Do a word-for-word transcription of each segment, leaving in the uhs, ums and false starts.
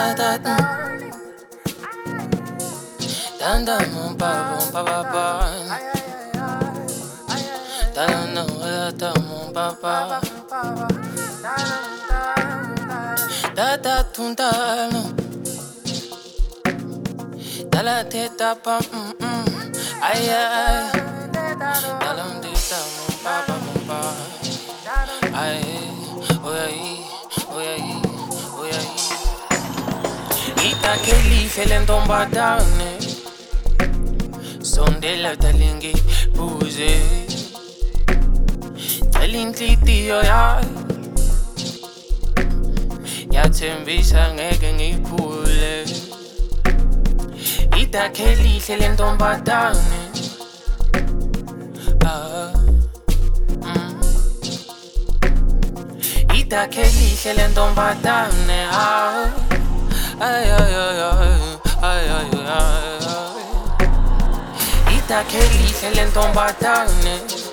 da da da. Dan dan mum pa mum pa pa pa. Dan no da da mum pa pa. Da da tun da no. Da la te da pa mm mm. Ay ay. Da la te da mum pa pa mum pa. Ay oh ay oh ay oh ay. Ita keli felendo mbadane. Sondela talingi buze. Talintlitiyo ya. Yathembisa ngeke ngiphule. Idakhe lihle lentombazane. Ah. Mm. Idakhe lihle lentombazane. Ah. Ay ay ay ay ay ay ay. Idakhe lihle lentombazane.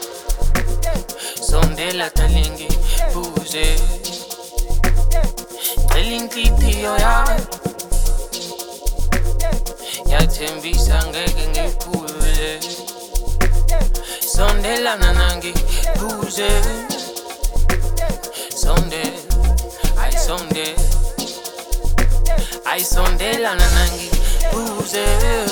Sondela talingi buze. Talintlitiyo ya. Yathembisa ngeke ngiphule. Sondela nanangi buze. Sonde ay sonde ay sondela nanangi buze.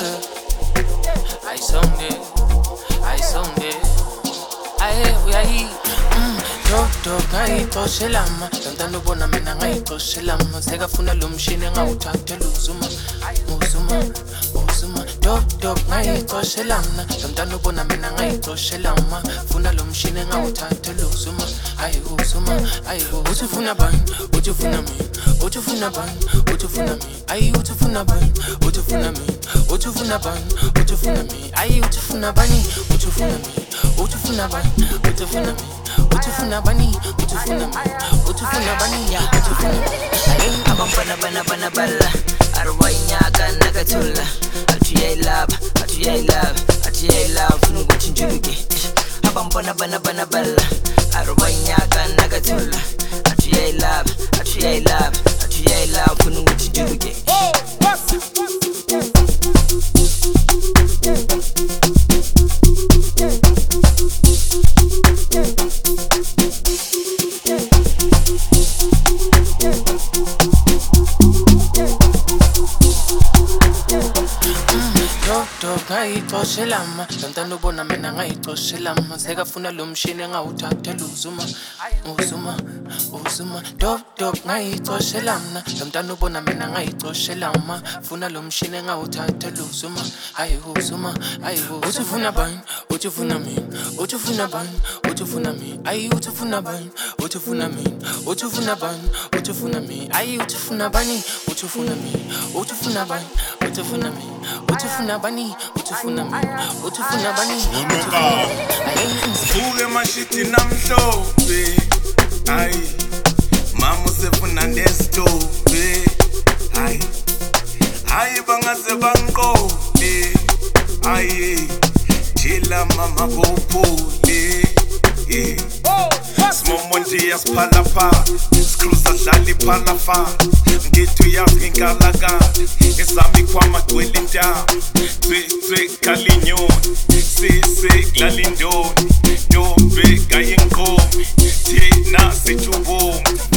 Ay sonde ay sonde ay uyayi. Dog dog ngayixoshelama lantando bona mina ngayixoshelama sekafuna lo mshini ngawuthathela uzuma uzuma uzuma. Dog dog ngayixoshelama lantando bona mina ngayixoshelama funa lo mshini ngawuthathela uzuma ay uzuma ay uthufuna bani uthufuna mina uthufuna bani uthufuna mina ay uthufuna bani uthufuna mina uthufuna bani uthufuna mina ay uthufuna bani uthufuna mina uthufuna bani uthufuna mina utufuna bani utufuna mi utufuna bani utufuna ay abambana bana bana balla arwainyaka nakathulla athiye laba athiye laba athiye laba funa ukuthi njuluke abambana bana bana balla arwainyaka nakathulla athiye laba athiye laba athiye laba funa ukuthi njuluke. ngayixoshelama lantando bona mina ngayixoshelama sekafuna lo mshini ngawuthathela uzuma uzuma uzuma. Dog dog ngayixoshelama lantando bona mina ngayixoshelama funa lo mshini ngawuthathela uzuma ay uzuma ay uthufuna bani uthufuna mina uthufuna bani uthufuna mina ay uthufuna bani uthufuna mina uthufuna bani uthufuna mina ay uthufuna bani uthufuna mina uthufuna bani uthufuna mina uthufuna bani uthufuna mina uthufuna bani uthufuna uke mashiti namhlophe ay mama usefuna nestove ay ay bangaze banqobe ay jila mama bophule eh simomonje yasiphalapha screws adlali phalafa ngithu yazinkalaka esami kwamagcwele intaba twe twe kalinyoni sese klalindoni ntombe kayinkomi thina sithubomi